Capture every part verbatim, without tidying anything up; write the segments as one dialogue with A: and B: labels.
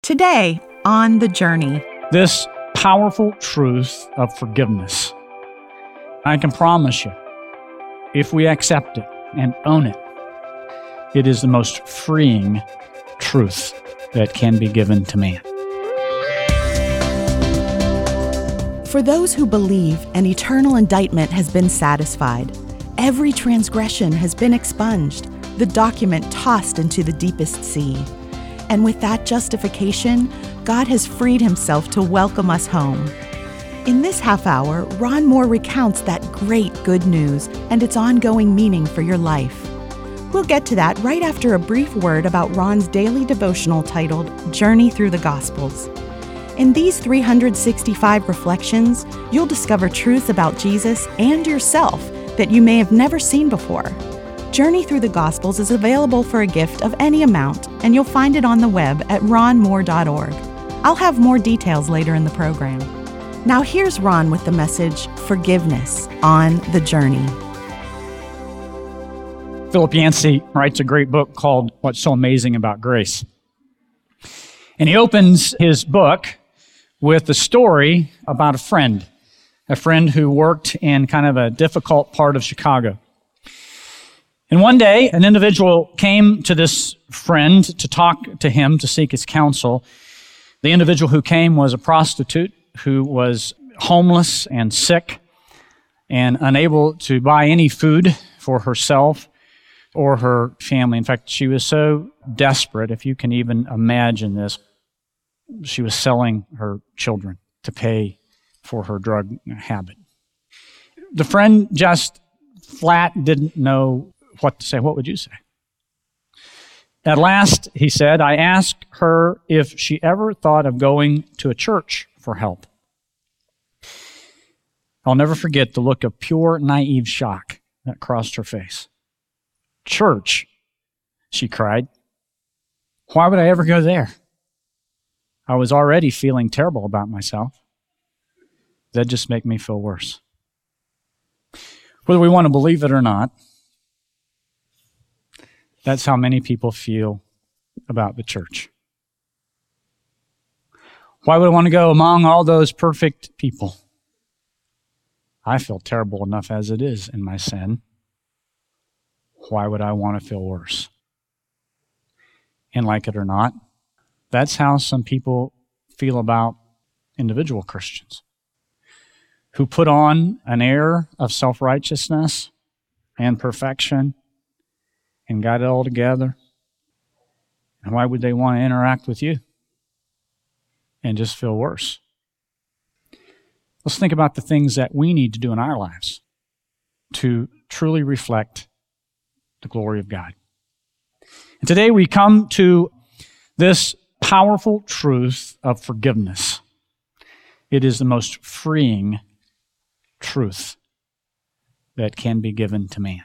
A: Today on The Journey.
B: This powerful truth of forgiveness. I can promise you, if we accept it and own it, it is the most freeing truth that can be given to man.
A: For those who believe an eternal indictment has been satisfied, every transgression has been expunged, the document tossed into the deepest sea. And with that justification, God has freed himself to welcome us home. In this half hour, Ron Moore recounts that great good news and its ongoing meaning for your life. We'll get to that right after a brief word about Ron's daily devotional titled Journey Through the Gospels. In these three hundred sixty-five reflections, you'll discover truths about Jesus and yourself that you may have never seen before. Journey Through the Gospels is available for a gift of any amount, and you'll find it on the web at ron moore dot org. I'll have more details later in the program. Now here's Ron with the message, Forgiveness on The Journey.
B: Philip Yancey writes a great book called What's So Amazing About Grace. And he opens his book with a story about a friend, a friend who worked in kind of a difficult part of Chicago. And one day, an individual came to this friend to talk to him, to seek his counsel. The individual who came was a prostitute who was homeless and sick and unable to buy any food for herself or her family. In fact, she was so desperate, if you can even imagine this, she was selling her children to pay for her drug habit. The friend just flat didn't know what to say. What would you say? At last, he said, I asked her if she ever thought of going to a church for help. I'll never forget the look of pure, naive shock that crossed her face. Church, she cried. Why would I ever go there? I was already feeling terrible about myself. That'd just make me feel worse. Whether we want to believe it or not, that's how many people feel about the church. Why would I want to go among all those perfect people? I feel terrible enough as it is in my sin. Why would I want to feel worse? And like it or not, that's how some people feel about individual Christians who put on an air of self-righteousness and perfection and got it all together. And why would they want to interact with you and just feel worse? Let's think about the things that we need to do in our lives to truly reflect the glory of God. And today we come to this powerful truth of forgiveness. It is the most freeing truth that can be given to man.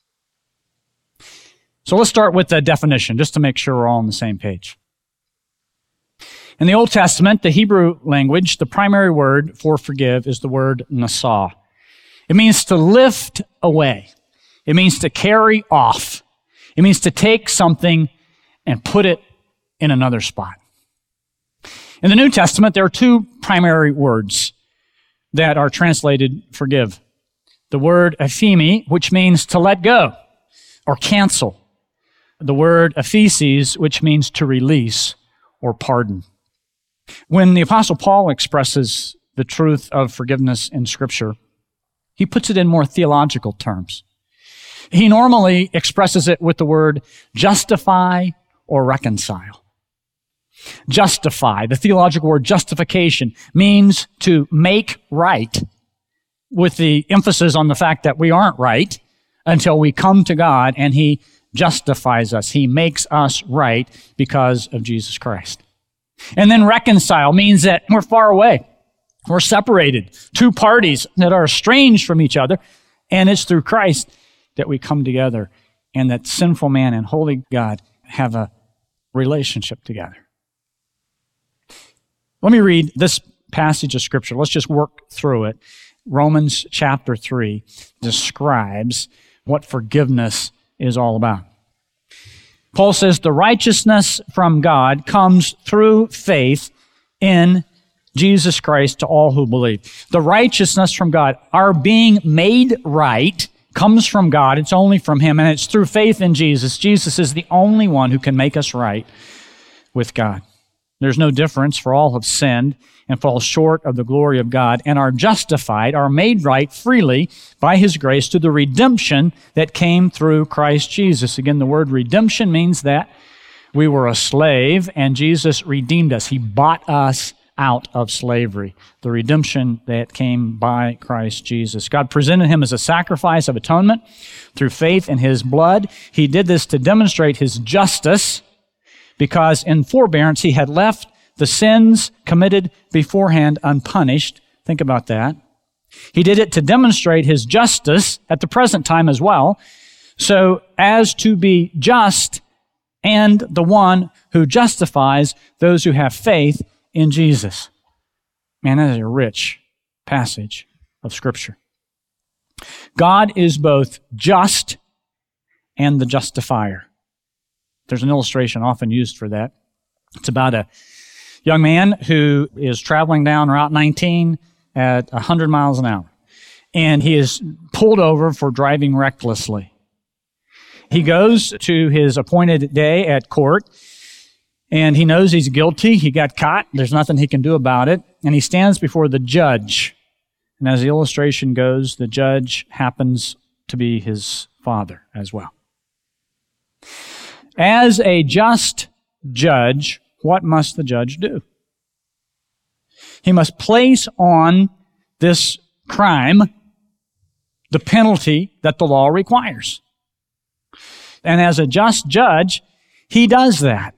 B: So let's start with the definition, just to make sure we're all on the same page. In the Old Testament, the Hebrew language, the primary word for forgive is the word nasah. It means to lift away. It means to carry off. It means to take something and put it in another spot. In the New Testament, there are two primary words that are translated forgive. The word aphemi, which means to let go or cancel. The word aphesis, which means to release or pardon. When the Apostle Paul expresses the truth of forgiveness in Scripture, he puts it in more theological terms. He normally expresses it with the word justify or reconcile. Justify, the theological word justification, means to make right, with the emphasis on the fact that we aren't right until we come to God and He justifies us. He makes us right because of Jesus Christ. And then reconcile means that we're far away. We're separated. Two parties that are estranged from each other. And it's through Christ that we come together and that sinful man and holy God have a relationship together. Let me read this passage of Scripture. Let's just work through it. Romans chapter three describes what forgiveness is all about. Paul says the righteousness from God comes through faith in Jesus Christ to all who believe. The righteousness from God, our being made right, comes from God. It's only from Him, and it's through faith in Jesus. Jesus is the only one who can make us right with God. There's no difference, for all have sinned and fall short of the glory of God and are justified, are made right freely by His grace through the redemption that came through Christ Jesus. Again, the word redemption means that we were a slave and Jesus redeemed us. He bought us out of slavery. The redemption that came by Christ Jesus. God presented Him as a sacrifice of atonement through faith in His blood. He did this to demonstrate His justice, because in forbearance He had left the sins committed beforehand unpunished. Think about that. He did it to demonstrate His justice at the present time as well, so as to be just and the one who justifies those who have faith in Jesus. Man, that is a rich passage of Scripture. God is both just and the justifier. There's an illustration often used for that. It's about a young man who is traveling down Route nineteen at one hundred miles an hour. And he is pulled over for driving recklessly. He goes to his appointed day at court, and he knows he's guilty. He got caught. There's nothing he can do about it. And he stands before the judge. And as the illustration goes, the judge happens to be his father as well. As a just judge, what must the judge do? He must place on this crime the penalty that the law requires. And as a just judge, he does that.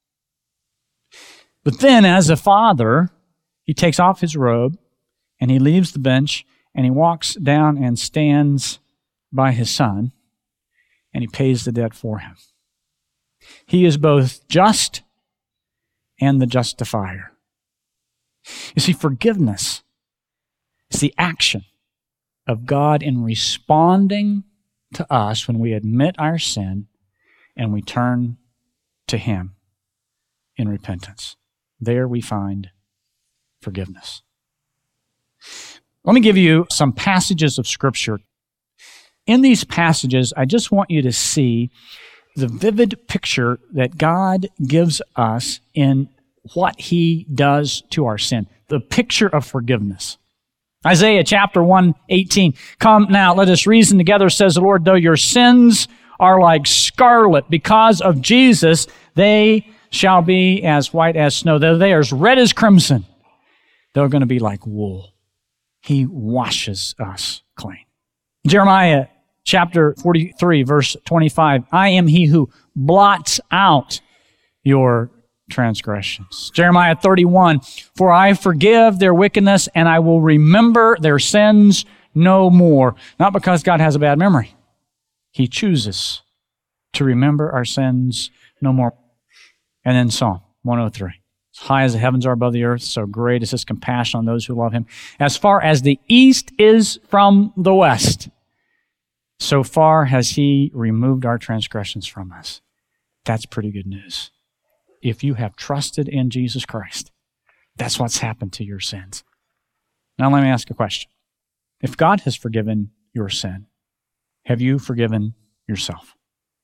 B: But then, as a father, he takes off his robe and he leaves the bench and he walks down and stands by his son and he pays the debt for him. He is both just and the justifier. You see, forgiveness is the action of God in responding to us when we admit our sin and we turn to Him in repentance. There we find forgiveness. Let me give you some passages of Scripture. In these passages, I just want you to see the vivid picture that God gives us in what He does to our sin. The picture of forgiveness. Isaiah chapter one eighteen. Come now, let us reason together, says the Lord. Though your sins are like scarlet, because of Jesus, they shall be as white as snow. Though they are as red as crimson, they're going to be like wool. He washes us clean. Jeremiah chapter forty-three, verse twenty-five. I am He who blots out your transgressions. Jeremiah thirty-one. For I forgive their wickedness and I will remember their sins no more. Not because God has a bad memory. He chooses to remember our sins no more. And then Psalm one oh three. As high as the heavens are above the earth, so great is His compassion on those who love Him. As far as the east is from the west, so far has He removed our transgressions from us. That's pretty good news. If you have trusted in Jesus Christ, that's what's happened to your sins. Now let me ask a question. If God has forgiven your sin, have you forgiven yourself?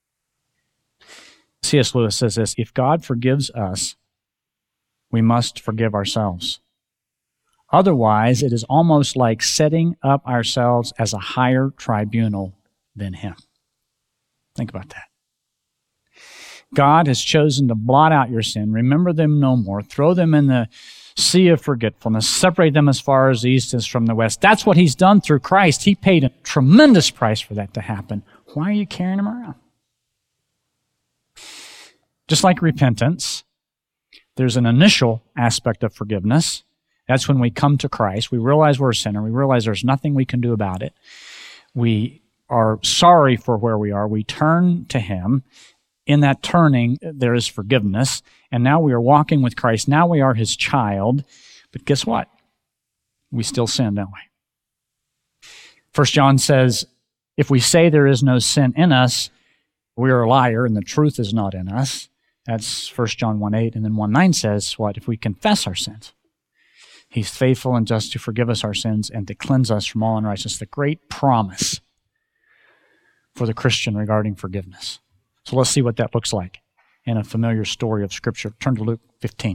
B: C S Lewis says this, if God forgives us, we must forgive ourselves. Otherwise, it is almost like setting up ourselves as a higher tribunal than Him. Think about that. God has chosen to blot out your sin, remember them no more, throw them in the sea of forgetfulness, separate them as far as the east is from the west. That's what He's done through Christ. He paid a tremendous price for that to happen. Why are you carrying Him around? Just like repentance, there's an initial aspect of forgiveness. That's when we come to Christ. We realize we're a sinner. We realize there's nothing we can do about it. We are sorry for where we are. We turn to Him. In that turning, there is forgiveness. And now we are walking with Christ. Now we are His child. But guess what? We still sin, don't we? First John says, if we say there is no sin in us, we are a liar and the truth is not in us. That's First John one eight. And then one nine says, what? If we confess our sins, He's faithful and just to forgive us our sins and to cleanse us from all unrighteousness. The great promise for the Christian regarding forgiveness. So let's see what that looks like in a familiar story of Scripture. Turn to Luke fifteen.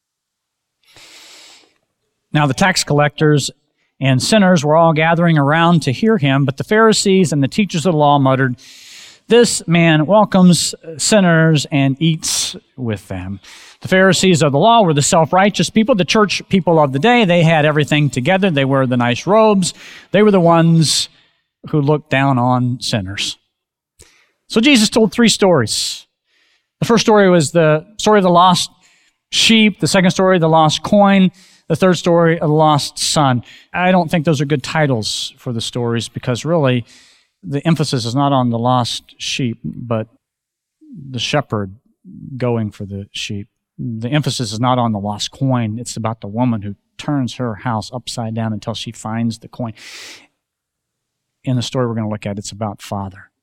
B: Now the tax collectors and sinners were all gathering around to hear him, but the Pharisees and the teachers of the law muttered, "This man welcomes sinners and eats with them." The Pharisees of the law were the self-righteous people, the church people of the day. They had everything together. They wore the nice robes. They were the ones who looked down on sinners. So Jesus told three stories. The first story was the story of the lost sheep. The second story, the lost coin. The third story, a lost son. I don't think those are good titles for the stories because really the emphasis is not on the lost sheep, but the shepherd going for the sheep. The emphasis is not on the lost coin. It's about the woman who turns her house upside down until she finds the coin. In the story we're going to look at, it's about Father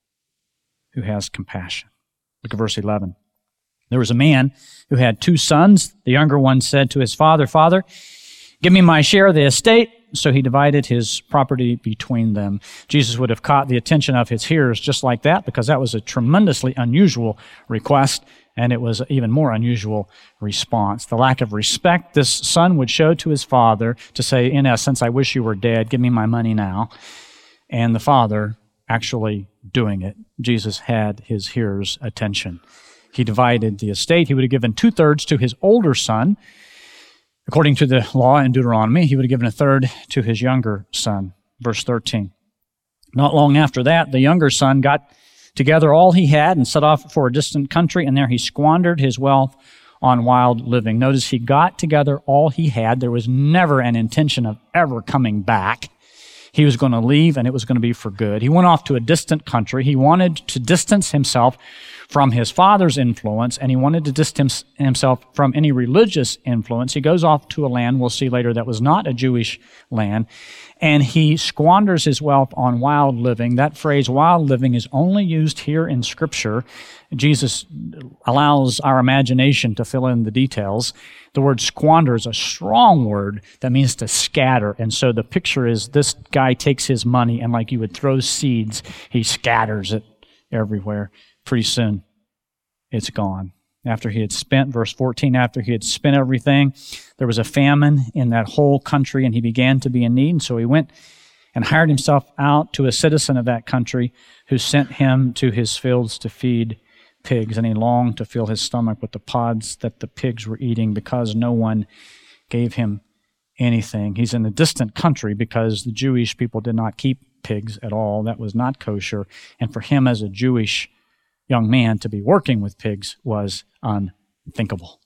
B: who has compassion. Look at verse eleven. There was a man who had two sons. The younger one said to his father, "Father, give me my share of the estate." So he divided his property between them. Jesus would have caught the attention of his hearers just like that because that was a tremendously unusual request, and it was an even more unusual response. The lack of respect this son would show to his father to say, in essence, "I wish you were dead. Give me my money now." And the father actually doing it. Jesus had his hearers' attention. He divided the estate. He would have given two-thirds to his older son. According to the law in Deuteronomy, he would have given a third to his younger son. Verse thirteen. Not long after that, the younger son got together all he had and set off for a distant country, and there he squandered his wealth on wild living. Notice he got together all he had. There was never an intention of ever coming back. He was going to leave, and it was going to be for good. He went off to a distant country. He wanted to distance himself from his father's influence, and he wanted to distance himself from any religious influence. He goes off to a land, we'll see later, that was not a Jewish land, and he squanders his wealth on wild living. That phrase, wild living, is only used here in Scripture. Jesus allows our imagination to fill in the details. The word squander is a strong word that means to scatter. And so the picture is this guy takes his money and like you would throw seeds, he scatters it everywhere. Pretty soon, it's gone. After he had spent, verse fourteen, after he had spent everything, there was a famine in that whole country and he began to be in need. And so he went and hired himself out to a citizen of that country who sent him to his fields to feed pigs, and he longed to fill his stomach with the pods that the pigs were eating because no one gave him anything. He's in a distant country because the Jewish people did not keep pigs at all. That was not kosher. And for him as a Jewish young man to be working with pigs was unthinkable.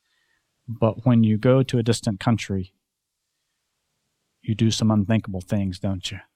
B: But when you go to a distant country, you do some unthinkable things, don't you?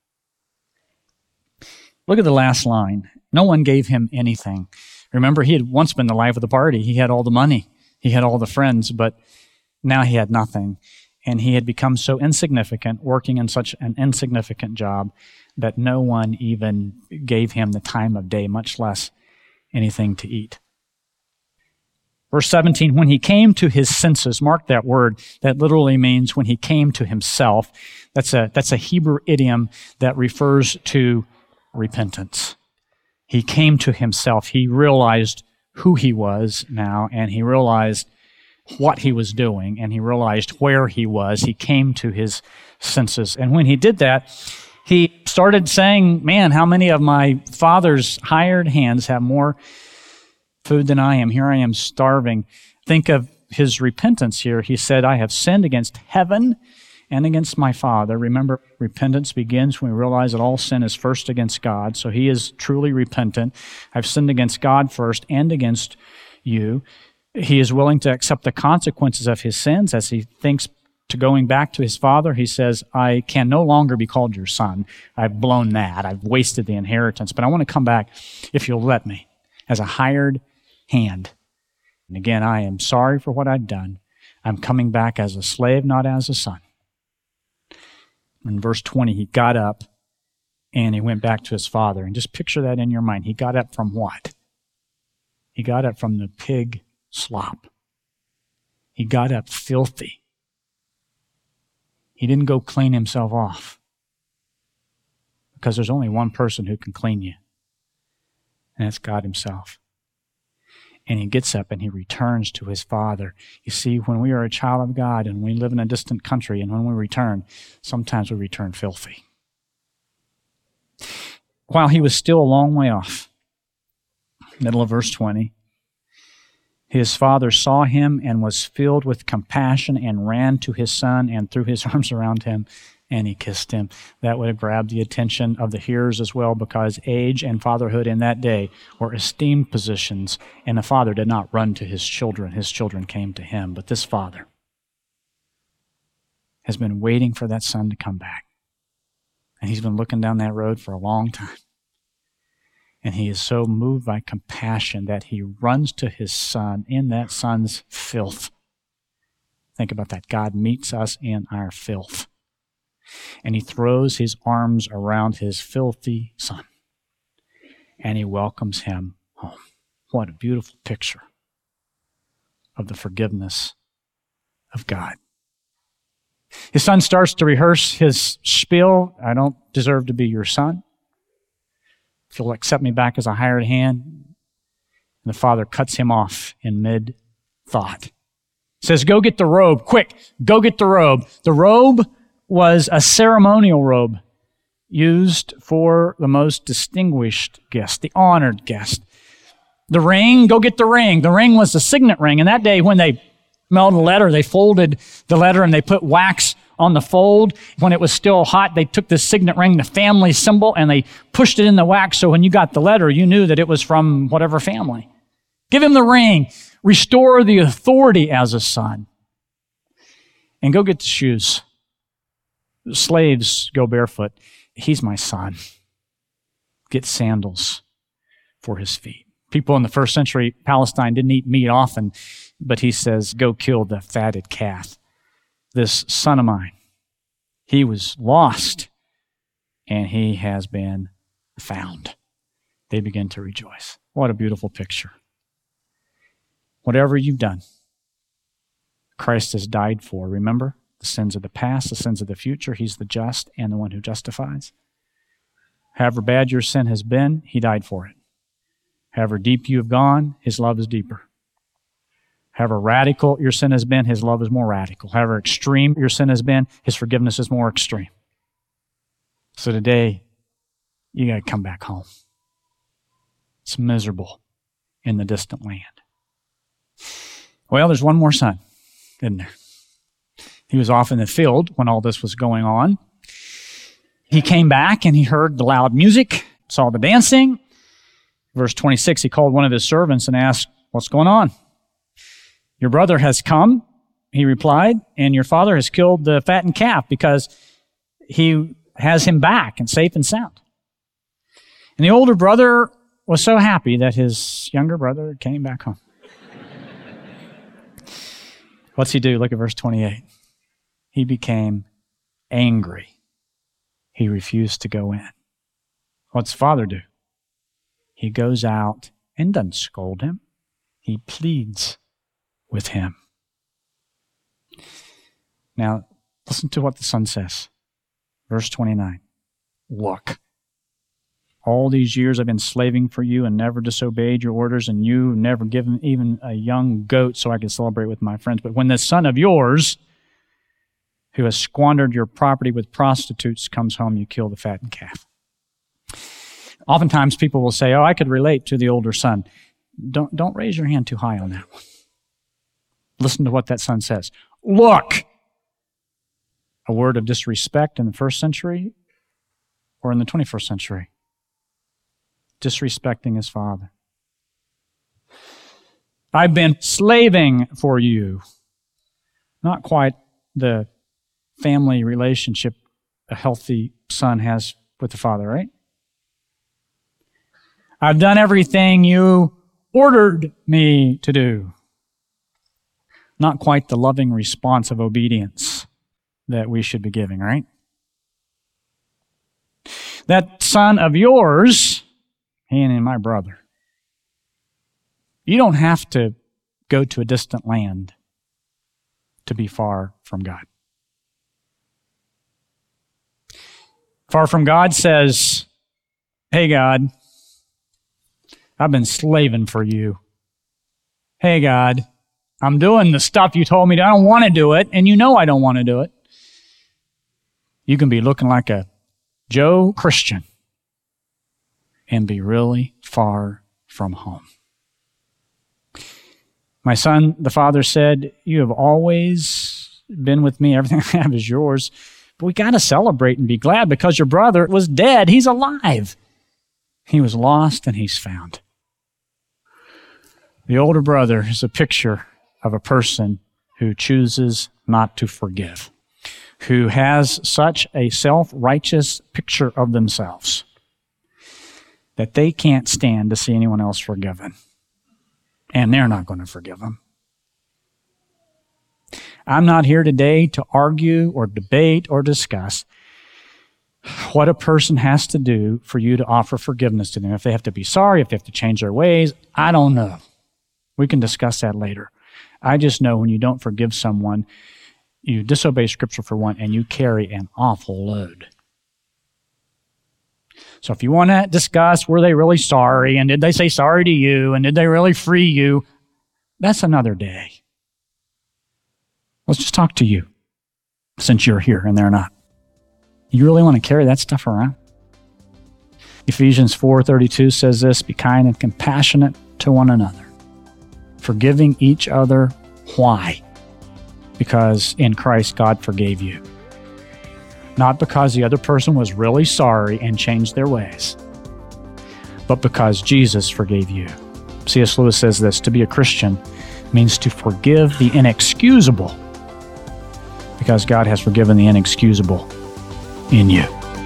B: Look at the last line. No one gave him anything. Remember, he had once been the life of the party. He had all the money. He had all the friends, but now he had nothing. And he had become so insignificant, working in such an insignificant job, that no one even gave him the time of day, much less anything to eat. Verse seventeen, when he came to his senses, mark that word, that literally means when he came to himself. That's a, that's a Hebrew idiom that refers to repentance. He came to himself. He realized who he was now, and he realized what he was doing, and he realized where he was. He came to his senses. And when he did that, he started saying, man, how many of my father's hired hands have more food than I am? Here I am starving. Think of his repentance here. He said, I have sinned against heaven and against my Father. Remember, repentance begins when we realize that all sin is first against God. So he is truly repentant. I've sinned against God first and against you. He is willing to accept the consequences of his sins as he thinks to going back to his father. He says, I can no longer be called your son. I've blown that. I've wasted the inheritance, but I want to come back if you'll let me as a hired hand. And again, I am sorry for what I've done. I'm coming back as a slave, not as a son. In verse twenty, he got up and he went back to his father. And just picture that in your mind. He got up from what? He got up from the pig slop. He got up filthy. He didn't go clean himself off, because there's only one person who can clean you, and that's God himself. And he gets up and he returns to his Father. You see, when we are a child of God and we live in a distant country, and when we return, sometimes we return filthy. While he was still a long way off, middle of verse twenty, his father saw him and was filled with compassion and ran to his son and threw his arms around him and he kissed him. That would have grabbed the attention of the hearers as well, because age and fatherhood in that day were esteemed positions, and the father did not run to his children. His children came to him. But this father has been waiting for that son to come back. And he's been looking down that road for a long time. And he is so moved by compassion that he runs to his son in that son's filth. Think about that. God meets us in our filth. And he throws his arms around his filthy son. And he welcomes him home. What a beautiful picture of the forgiveness of God. His son starts to rehearse his spiel. I don't deserve to be your son. If you'll accept me back as a hired hand. And the father cuts him off in mid-thought. Says, go get the robe. Quick, go get the robe. The robe was a ceremonial robe used for the most distinguished guest, the honored guest. The ring, go get the ring. The ring was the signet ring. And that day when they mailed a letter, they folded the letter and they put wax on the fold. When it was still hot, they took the signet ring, the family symbol, and they pushed it in the wax, so when you got the letter, you knew that it was from whatever family. Give him the ring. Restore the authority as a son. And go get the shoes. Slaves go barefoot. He's my son. Get sandals for his feet. People in the first century Palestine didn't eat meat often, but he says, go kill the fatted calf. This son of mine, he was lost, and he has been found. They begin to rejoice. What a beautiful picture. Whatever you've done, Christ has died for. Remember? The sins of the past, the sins of the future. He's the just and the one who justifies. However bad your sin has been, he died for it. However deep you have gone, his love is deeper. However radical your sin has been, his love is more radical. However extreme your sin has been, his forgiveness is more extreme. So today, you got to come back home. It's miserable in the distant land. Well, there's one more son, isn't there? He was off in the field when all this was going on. He came back and he heard the loud music, saw the dancing. Verse twenty-six, he called one of his servants and asked, what's going on? Your brother has come, he replied, and your father has killed the fattened calf because he has him back and safe and sound. And the older brother was so happy that his younger brother came back home. What's he do? Look at verse twenty-eight. He became angry. He refused to go in. What's the father do? He goes out and doesn't scold him. He pleads with him. Now, listen to what the son says. Verse twenty-nine. Look, all these years I've been slaving for you and never disobeyed your orders, and you never given even a young goat so I could celebrate with my friends. But when this son of yours, who has squandered your property with prostitutes, comes home, you kill the fattened calf. Oftentimes people will say, oh, I could relate to the older son. Don't, don't raise your hand too high on that one. Listen to what that son says. Look! A word of disrespect in the first century or in the twenty-first century. Disrespecting his father. I've been slaving for you. Not quite the family relationship a healthy son has with the father, right? I've done everything you ordered me to do. Not quite the loving response of obedience that we should be giving, right? That son of yours, he and my brother, You don't have to go to a distant land to be far from God. Far from God says, hey, God, I've been slaving for you. Hey, God, I'm doing the stuff you told me to. I don't want to do it, and you know I don't want to do it. You can be looking like a Joe Christian and be really far from home. My son, the father said, you have always been with me. Everything I have is yours. But we got to celebrate and be glad because your brother was dead. He's alive. He was lost and he's found. The older brother is a picture of a person who chooses not to forgive, who has such a self-righteous picture of themselves that they can't stand to see anyone else forgiven. And they're not going to forgive them. I'm not here today to argue or debate or discuss what a person has to do for you to offer forgiveness to them. If they have to be sorry, if they have to change their ways, I don't know. We can discuss that later. I just know when you don't forgive someone, you disobey Scripture for one, and you carry an awful load. So if you want to discuss, were they really sorry, and did they say sorry to you, and did they really free you, that's another day. Let's just talk to you, since you're here and they're not. You really want to carry that stuff around? Ephesians four thirty-two says this, be kind and compassionate to one another, forgiving each other. Why? Because in Christ, God forgave you. Not because the other person was really sorry and changed their ways, but because Jesus forgave you. C S Lewis says this, to be a Christian means to forgive the inexcusable because God has forgiven the inexcusable in you.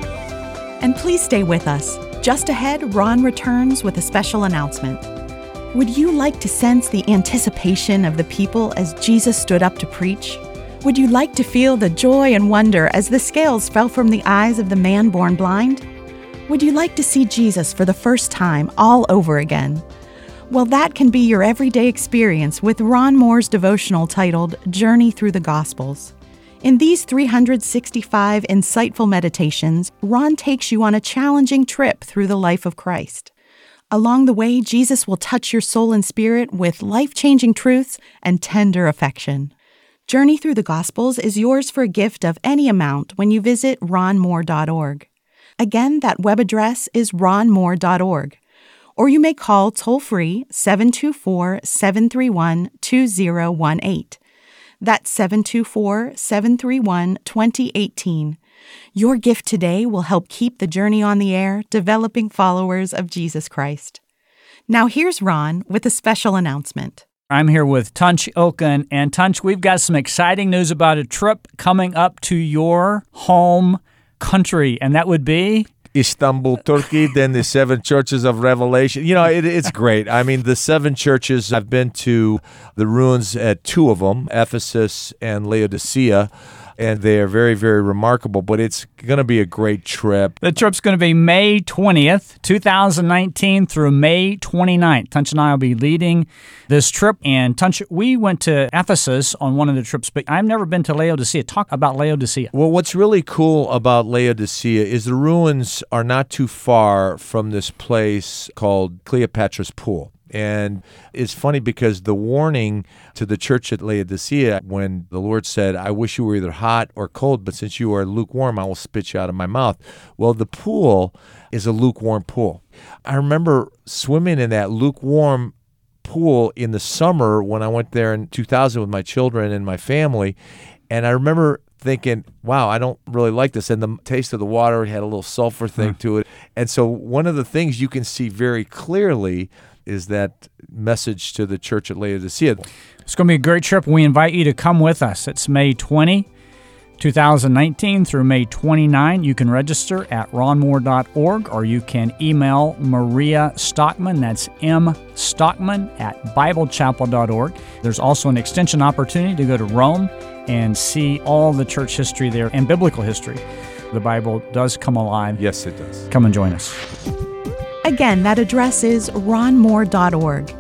A: And please stay with us. Just ahead, Ron returns with a special announcement. Would you like to sense the anticipation of the people as Jesus stood up to preach? Would you like to feel the joy and wonder as the scales fell from the eyes of the man born blind? Would you like to see Jesus for the first time all over again? Well, that can be your everyday experience with Ron Moore's devotional titled Journey Through the Gospels. In these three hundred sixty-five insightful meditations, Ron takes you on a challenging trip through the life of Christ. Along the way, Jesus will touch your soul and spirit with life-changing truths and tender affection. Journey Through the Gospels is yours for a gift of any amount when you visit ron moore dot org. Again, that web address is ron moore dot org. Or you may call toll-free seven two four, seven three one, two zero one eight. That's seven two four, seven three one, two zero one eight. Your gift today will help keep the journey on the air, developing followers of Jesus Christ. Now here's Ron with a special announcement.
B: I'm here with Tunç Ilkin, and Tunç, we've got some exciting news about a trip coming up to your home country, and that would be?
C: Istanbul, Turkey, then the seven churches of Revelation. You know, it, it's great. I mean, the seven churches, I've been to the ruins at two of them, Ephesus and Laodicea, and they are very, very remarkable, but it's going to be a great trip.
B: The trip's going to be May twentieth, twenty nineteen through May twenty-ninth. Tunç and I will be leading this trip, and Tunç, we went to Ephesus on one of the trips, but I've never been to Laodicea. Talk about Laodicea.
C: Well, what's really cool about Laodicea is the ruins are not too far from this place called Cleopatra's Pool. And it's funny because the warning to the church at Laodicea, when the Lord said, I wish you were either hot or cold, but since you are lukewarm, I will spit you out of my mouth. Well, the pool is a lukewarm pool. I remember swimming in that lukewarm pool in the summer when I went there in two thousand with my children and my family. And I remember thinking, wow, I don't really like this. And the taste of the water had a little sulfur thing mm. to it. And so one of the things you can see very clearly is that message to the church at Laodicea.
B: It's going to be a great trip. We invite you to come with us. It's May twentieth, twenty nineteen through May twenty-ninth. You can register at ron moore dot org, or you can email Maria Stockman, that's M. Stockman, at bible chapel dot org. There's also an extension opportunity to go to Rome and see all the church history there and biblical history. The Bible does come alive.
C: Yes, it does.
B: Come and join us.
A: Again, that address is ron moore dot org.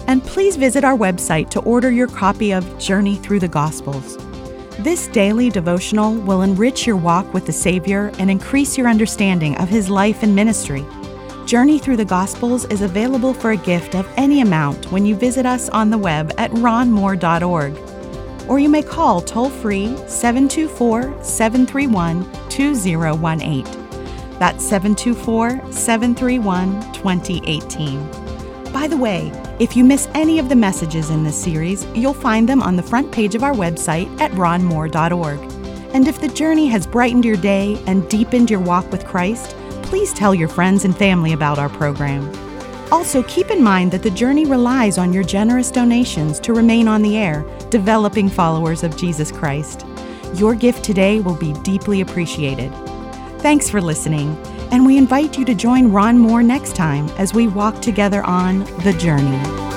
A: And please visit our website to order your copy of Journey Through the Gospels. This daily devotional will enrich your walk with the Savior and increase your understanding of His life and ministry. Journey Through the Gospels is available for a gift of any amount when you visit us on the web at ron moore dot org. Or you may call toll-free seven two four, seven three one, two zero one eight. That's seven two four, seven three one, two zero one eight. By the way, if you miss any of the messages in this series, you'll find them on the front page of our website at ron moore dot org. And if the journey has brightened your day and deepened your walk with Christ, please tell your friends and family about our program. Also, keep in mind that the journey relies on your generous donations to remain on the air, developing followers of Jesus Christ. Your gift today will be deeply appreciated. Thanks for listening, and we invite you to join Ron Moore next time as we walk together on The Journey.